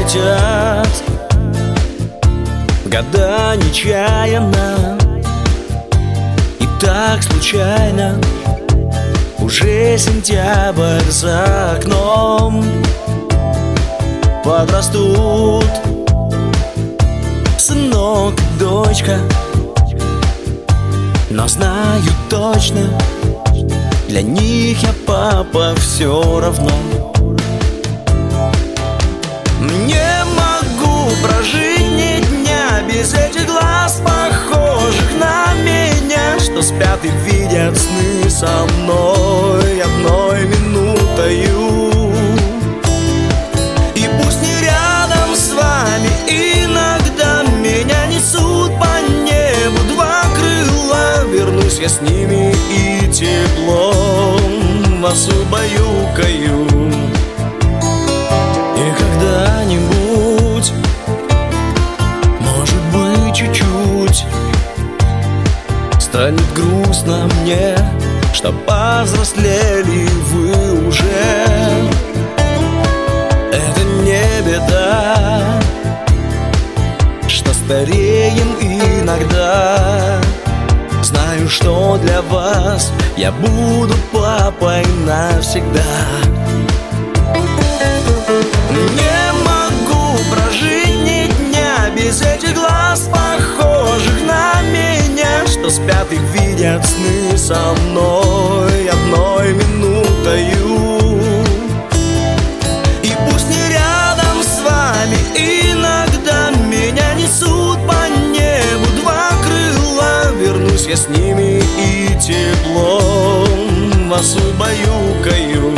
летят года нечаянно, и так случайно. Уже сентябрь за окном. Подрастут сынок и дочка, но знаю точно, для них я папа все равно. Не могу прожить ни дня без этих глаз, похожих на меня, что спят и видят сны со мной одной минутою. И пусть не рядом с вами, иногда меня несут по небу два крыла. Вернусь я с ними и теплом вас убаюкаю. И когда-нибудь, может быть, чуть-чуть станет грустно мне, что повзрослели вы уже. Это не беда, что стареем иногда. Знаю, что для вас я буду папой навсегда. Не могу прожить ни дня без этих глаз, похожих на меня, что спят и видят сны со мной одной минутою. И пусть не рядом с вами, иногда меня несут по небу два крыла. Вернусь я с ними и теплом вас убаюкаю.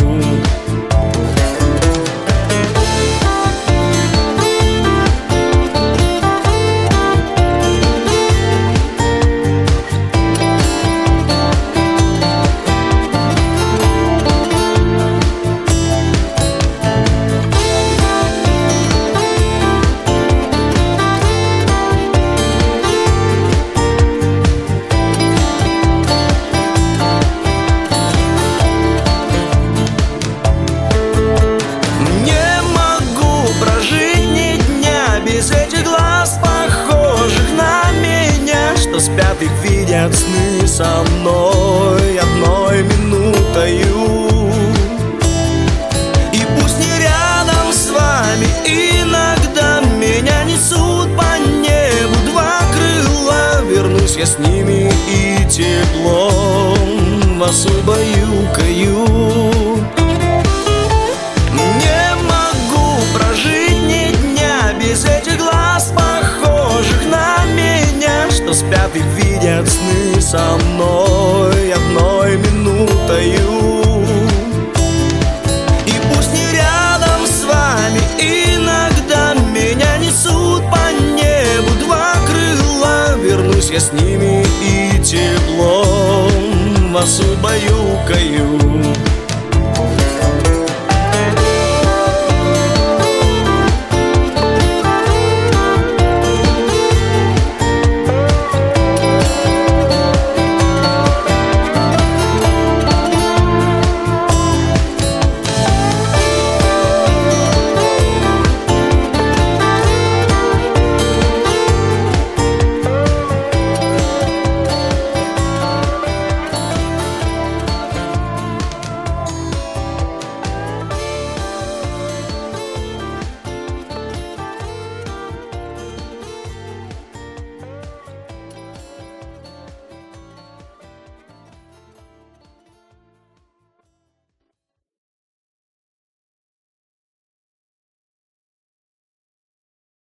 Спят и видят сны со мной одной минутою. И пусть не рядом с вами, иногда меня несут по небу два крыла. Вернусь я с ними и теплом вас убаюкаю. Не могу прожить ни дня без этих глаз, похожих на меня, что спят и видят сны со мной одной минутою. И пусть не рядом с вами, иногда меня несут по небу два крыла. Вернусь я с ними